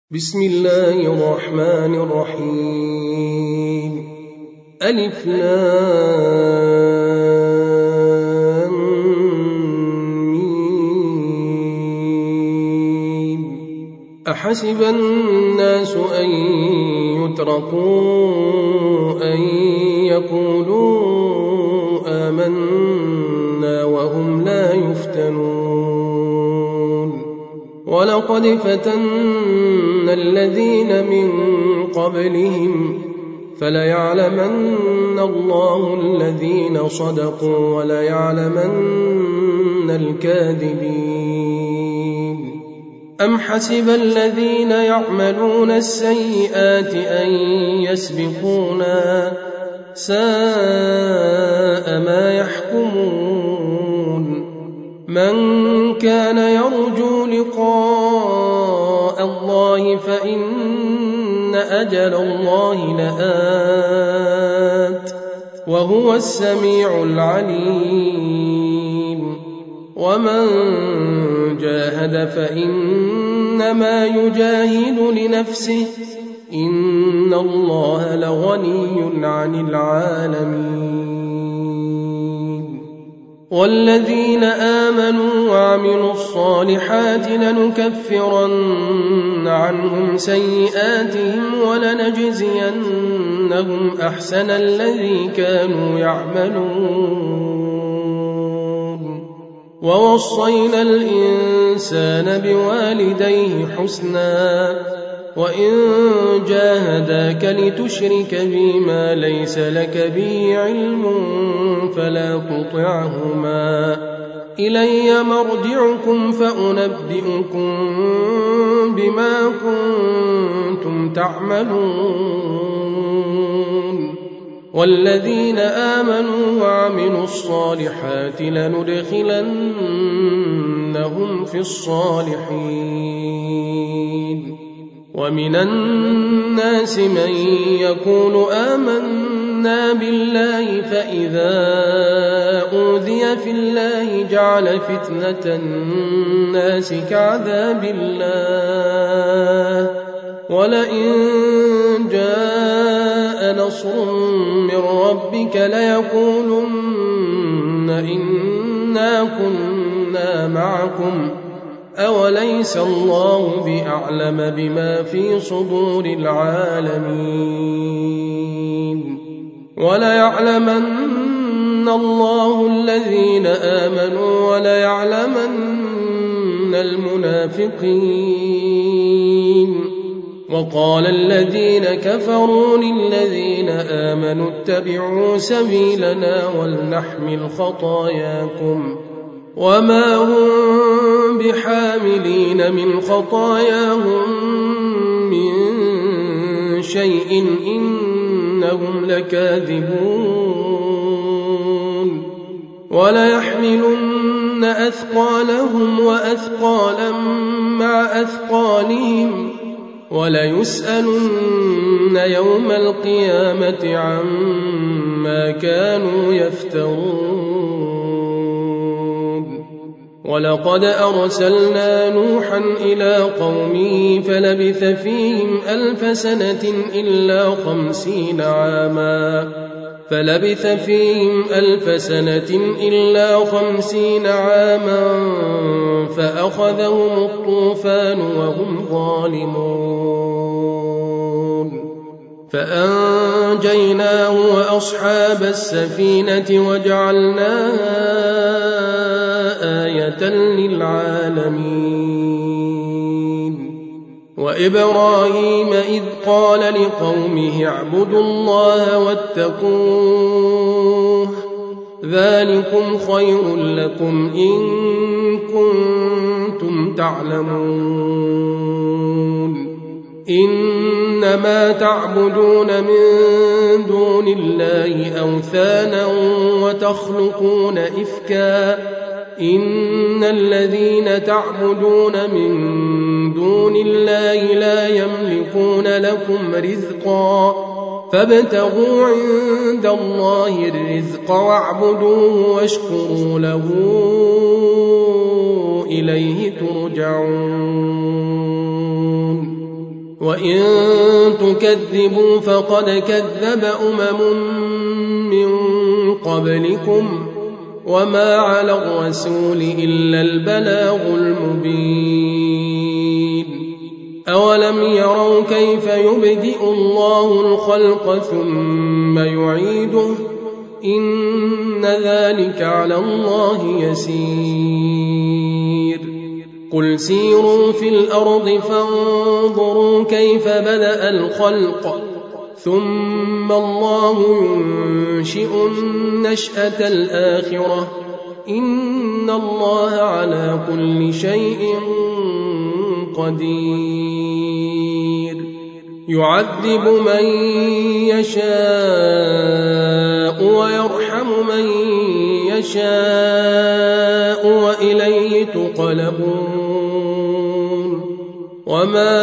بسم الله الرحمن الرحيم ألف لام ميم أحسب الناس أن يتركوا أن يقولوا آمنا وهم لا يفتنون ولقد فتنا الذين من قبلهم فليعلمن الله الذين صدقوا وليعلمن الكاذبين أم حسب الذين يعملون السيئات أن يسبقونا ساء ما يحكمون من كان يرجو لقاء الله فإن أجل الله لآت وهو السميع العليم ومن جاهد فإنما يجاهد لنفسه إن الله لغني عن العالمين والذين آمنوا وعملوا الصالحات لنكفرن عنهم سيئاتهم ولنجزينهم أحسن الذي كانوا يعملون ووصينا الإنسان بوالديه حسنا وإن جاهداك لتشرك بي ما ليس لك به علم فلا تطعهما إلي مرجعكم فأنبئكم بما كنتم تعملون والذين آمنوا وعملوا الصالحات لندخلنهم في الصالحين ومن الناس من يقول آمنا بالله فإذا أوذي في الله جعل فتنة الناس كعذاب الله ولئن جاء نصر من ربك ليقولن إنا كنا معكم أوليس الله بأعلم بما في صدور العالمين وليعلمن الله الذين آمنوا وليعلمن المنافقين وقال الذين كفروا للذين آمنوا اتبعوا سبيلنا ولنحمل خطاياكم وما هم بحاملين من خطاياهم من شيء إنهم لكاذبون وليحملن أثقالهم وأثقالا مع أثقالهم وليسألن يوم القيامة عما كانوا يفترون ولقد أرسلنا نوحا إلى قومه فلبث فيهم 1000 سنة إلا 50 عاما فأخذهم الطوفان وهم ظالمون فأنجيناه وأصحاب السفينة وجعلناها آية للعالمين وإبراهيم إذ قال لقومه اعبدوا الله واتقوه ذلكم خير لكم إن كنتم تعلمون إنما تعبدون من دون الله أوثانا وتخلقون إفكا إن الذين تعبدون من دون الله لا يملكون لكم رزقا فابتغوا عند الله الرزق واعبدوه واشكروا له إليه ترجعون وإن تكذبوا فقد كذب من قبلكم وما على الرسول إلا البلاغ المبين أولم يروا كيف يبدئ الله الخلق ثم يعيده إن ذلك على الله يسير قل سيروا في الأرض فانظروا كيف بدأ الخلق ثم الله ينشئ النشأة الآخرة إن الله على كل شيء قدير يعذب من يشاء ويرحم من يشاء وإليه تقلبون وما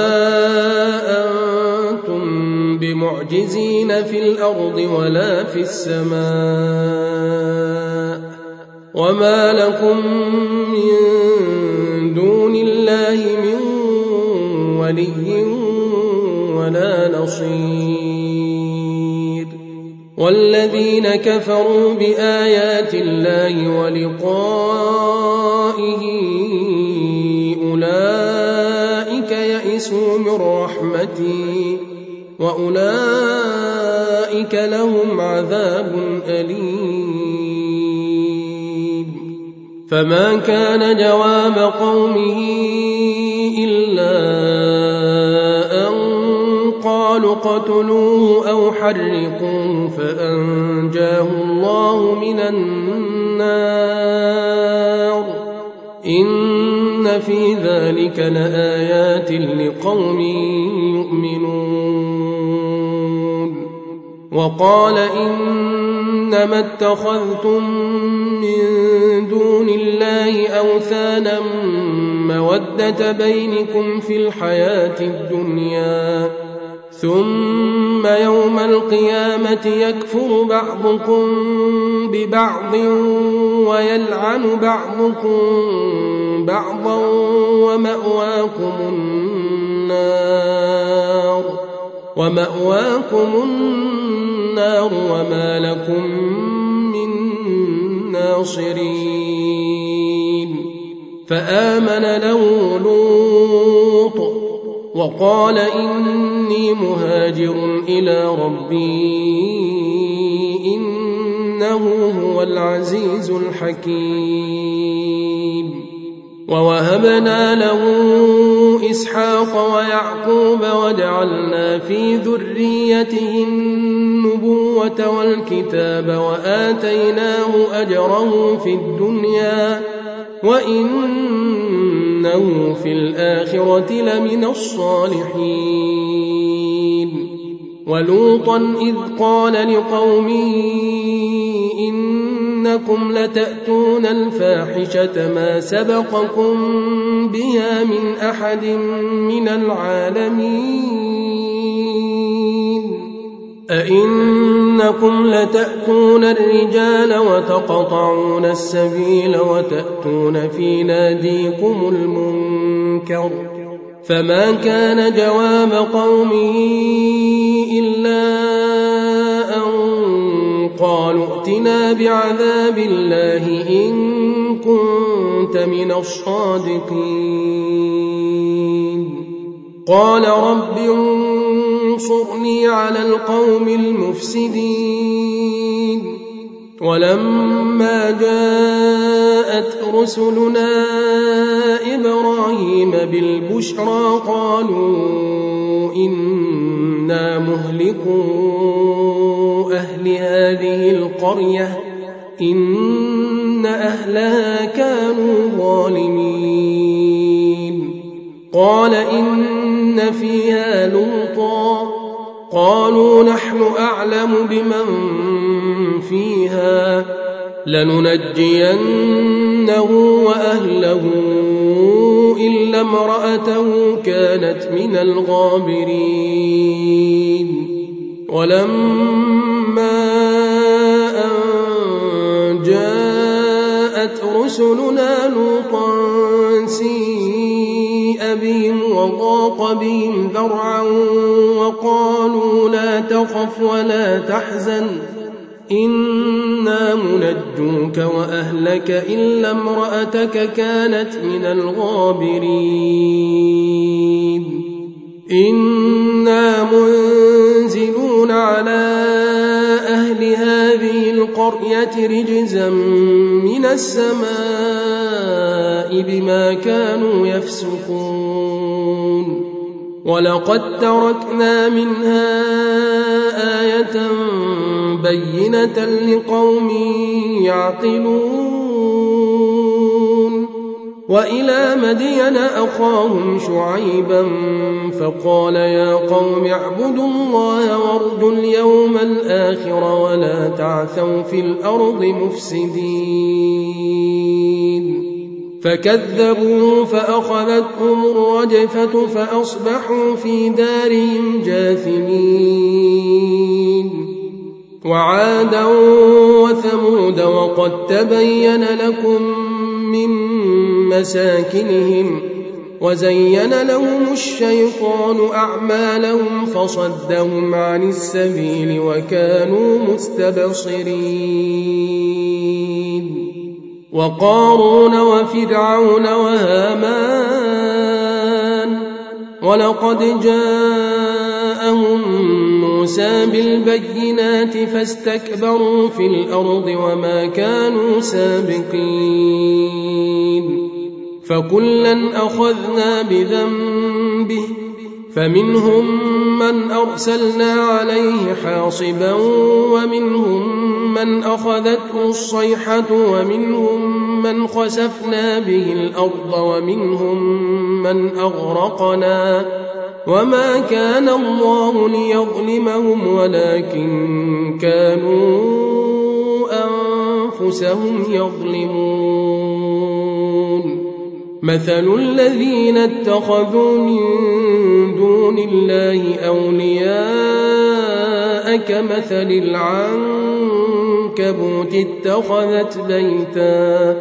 أنتم بمعجزين في الأرض ولا في السماء وما لكم من دون الله من ولي ولا نصير والذين كفروا بآيات الله ولقائه أولئك يئسوا من رحمتي وأولئك لهم عذاب أليم فما كان جواب قومه إلا أن قالوا قتلوه أو حرقوه فأنجاه الله من النار إن في ذلك لآيات لقوم يؤمنون وقال إنما اتخذتم من دون الله أوثانا مودة بينكم في الحياة الدنيا ثم يوم القيامة يكفر بعضكم ببعض ويلعن بعضكم بعضا ومأواكم النار وما لكم من ناصرين فآمن له لوط وقال إني مهاجر إلى ربي إنه هو العزيز الحكيم ووهبنا له إسحاق ويعقوب وجعلنا في ذريته النبوة والكتاب وآتيناه أجره في الدنيا وإنه في الآخرة لمن الصالحين ولوطا إذ قال لقومه إنكم لتأتون الفاحشة ما سبقكم بها من أحد من العالمين أئنكم لتأتون الرجال وتقطعون السبيل وتأتون في ناديكم المنكر فما كان جواب قومه إلا أن قالوا ائتنا بعذاب الله إن كنت من الصادقين قال رب انصرني على القوم المفسدين ولما جاءت رسلنا إبراهيم بالبشرى قالوا إنا مهلكو أهل هذه القرية إن أهلها كانوا ظالمين قال إن فيها لوطا قالوا نحن أعلم بمن فيها لننجينه وأهله إلا امرأته كانت من الغابرين ولما أن جاءت رسلنا لوطا سيء بهم وضاق بهم ذرعا وقالوا لا تخف ولا تحزن إنا منجوك وأهلك إلا امرأتك كانت من الغابرين إنا منزلون على أهل هذه القرية رجزا من السماء بما كانوا يفسقون ولقد تركنا منها آية بينة لقوم يعقلون وإلى مدين أخاهم شعيبا فقال يا قوم اعبدوا الله وارجوا اليوم الآخر ولا تعثوا في الأرض مفسدين فكذبوا فأخذتهم الرجفة فأصبحوا في دارهم جاثمين وعادا وثمود وقد تبين لكم من مساكنهم وزين لهم الشيطان أعمالهم فصدهم عن السبيل وكانوا مستبصرين وقارون وفرعون وهامان ولقد جاءهم موسى بالبينات فاستكبروا في الأرض وما كانوا سابقين فكلا أخذنا بذنبه فمنهم من أرسلنا عليه حاصبا ومنهم من أخذته الصيحة ومنهم من خسفنا به الأرض ومنهم من أغرقنا وما كان الله ليظلمهم ولكن كانوا أنفسهم يظلمون مثل الذين اتخذوا من دون الله أولياء كمثل العنكبوت اتخذت بيتا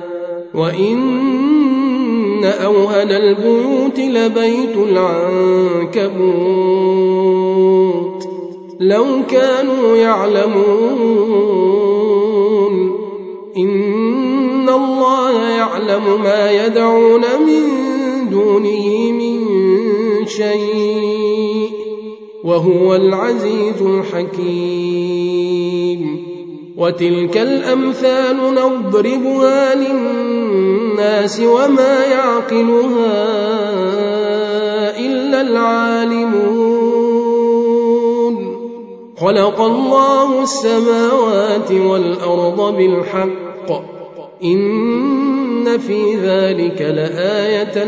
وإن أوهن البيوت لبيت العنكبوت لو كانوا يعلمون إن الله يعلم ما يدعون من دونه من شيء وهو العزيز الحكيم وتلك الأمثال نضربها للناس وما يعقلها إلا العالمون خلق الله السماوات والأرض بالحق إن في ذلك لآية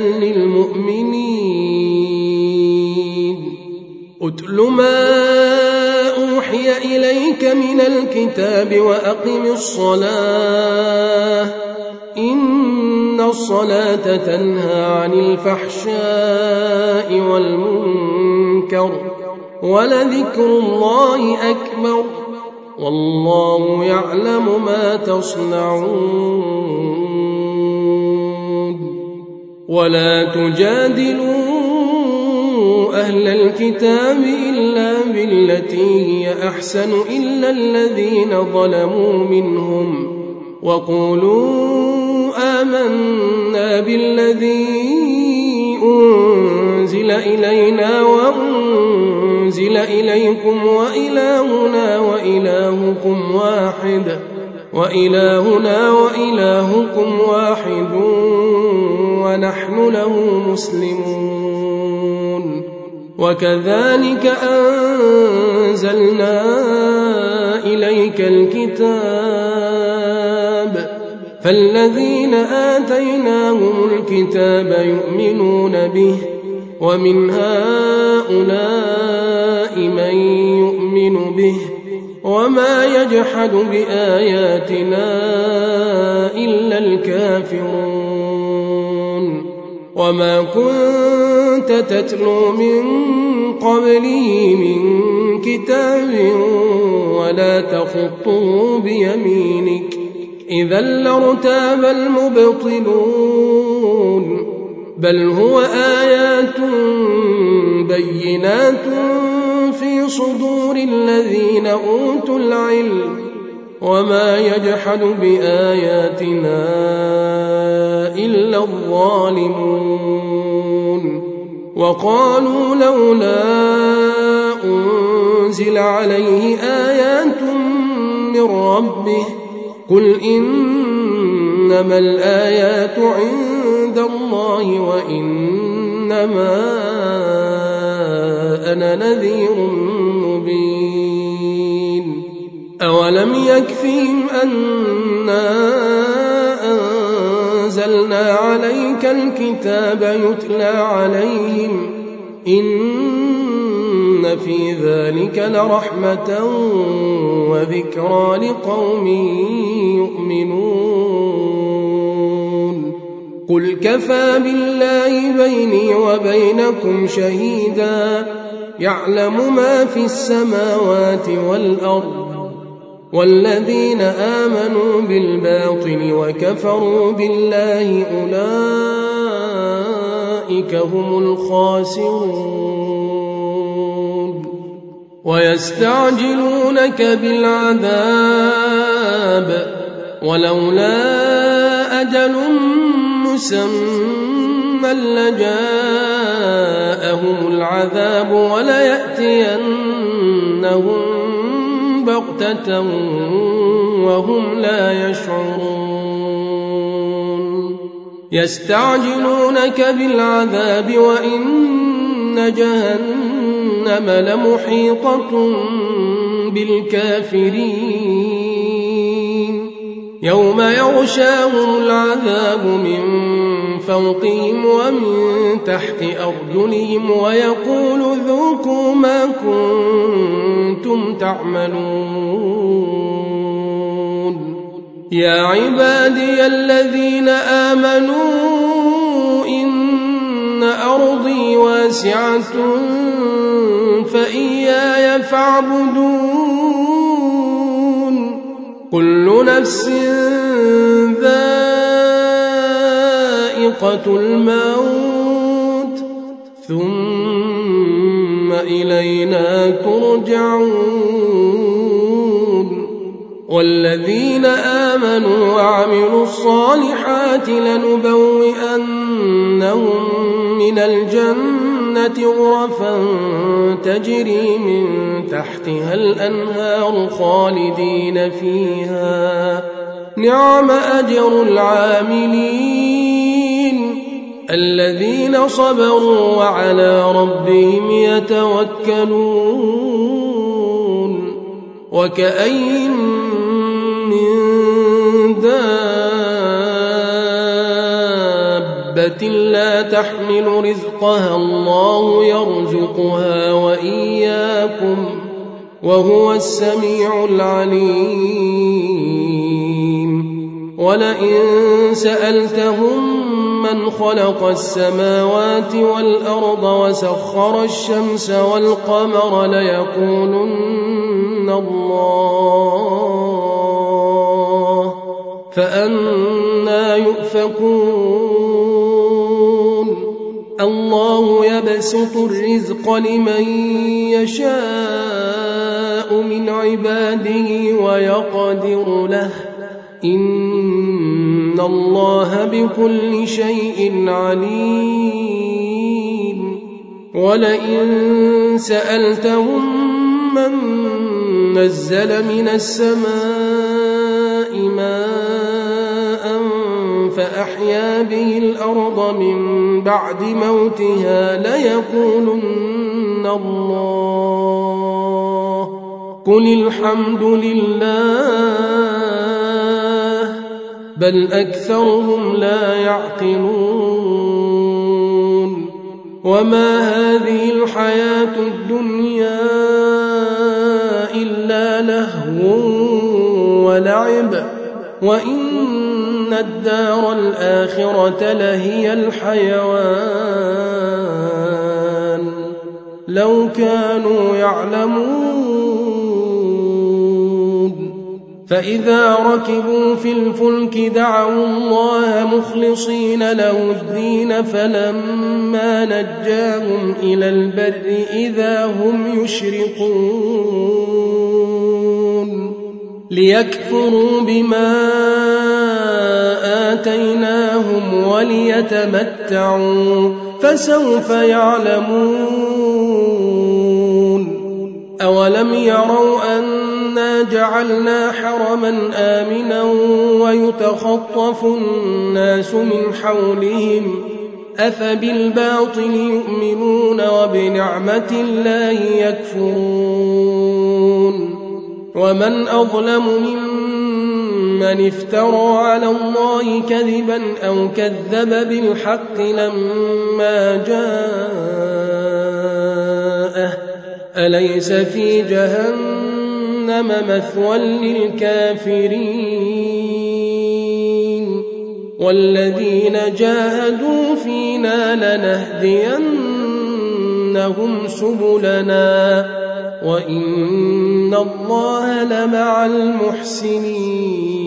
للمؤمنين أتل ما أوحي إليك من الكتاب وأقم الصلاة إن الصلاة تنهى عن الفحشاء والمنكر ولذكر الله أكبر والله يعلم ما تصنعون ولا تجادلوا أهل الكتاب إلا بالتي هي أحسن إلا الذين ظلموا منهم وقولوا آمنا بالذي أنزل إلينا وأنزل إليكم وإلهنا وإلهكم واحد ونحن له مسلمون وكذلك أنزلنا إليك الكتاب فالذين آتيناهم الكتاب يؤمنون به ومن هؤلاء من يؤمن به وما يجحد بآياتنا إلا الكافرون وما كنت تتلو من قبله من كتاب ولا تخطه بيمينك إذا لارتاب المبطلون بل هو آيات بينات في صدور الذين أوتوا العلم وما يجحد بآياتنا إلا الظالمون وقالوا لولا أنزل عليه آيات من ربه قل إنما الآيات عند الله وإنما أنا نذير مبين أولم يكفهم أنا أنزلنا عليك الكتاب يتلى عليهم إن في ذلك لرحمة وذكرى لقوم يؤمنون قل كفى بالله بيني وبينكم شهيدا يعلم ما في السماوات والأرض والذين آمنوا بالباطل وكفروا بالله أولئك هم الخاسرون ويستعجلونك بالعذاب ولولا أجل مسمى لجاءهم العذاب وليأتينهم بغتة وهم لا يشعرون يستعجلونك بالعذاب وإن جهنم لمحيطة بالكافرين يوم يغشاهم العذاب من فوقهم ومن تحت أرجلهم ويقول ذوقوا ما كنتم تعملون يا عبادي الذين آمنوا إن أرضي واسعة فإياي فاعبدون كل نفس ذائقة الموت ثم إلينا ترجعون والذين آمنوا وعملوا الصالحات لنبوئنهم من الجنة غرفا تجري من تحتها الأنهار خالدين فيها نعم أجر العاملين الذين صبروا وعلى ربهم يتوكلون وكأين من دابة لا تحمل رزقها الله يرزقها وإياكم وهو السميع العليم ولئن سألتهم من خلق السماوات والأرض وسخر الشمس والقمر ليقولن الله فأنى يؤفكون الله يبسط الرزق لمن يشاء من عباده ويقدر له إن الله بكل شيء عليم ولئن سألتهم من نزل من السماء ماء فأحيا به الأرض من بعد موتها ليقولن الله قل الحمد لله بل أكثرهم لا يعقلون وما هذه الحياة الدنيا إلا لهو ولعب وإن الدار الآخرة لهي الحيوان لو كانوا يعلمون فإذا ركبوا في الفلك دعوا الله مخلصين له الدين فلما نجاهم إلى البر إذا هم يشركون ليكفروا بما آتيناهم وليتمتعوا فسوف يعلمون أولم يروا أنا جعلنا حرما آمنا ويتخطف الناس من حولهم أفبالباطل يؤمنون وبنعمة الله يكفرون ومن أظلم ممن افترى على الله كذبا أو كذب بالحق لما جاءه أليس في جهنم مثوى للكافرين والذين جاهدوا فينا لنهدينهم سبلنا وإن الله لمع المحسنين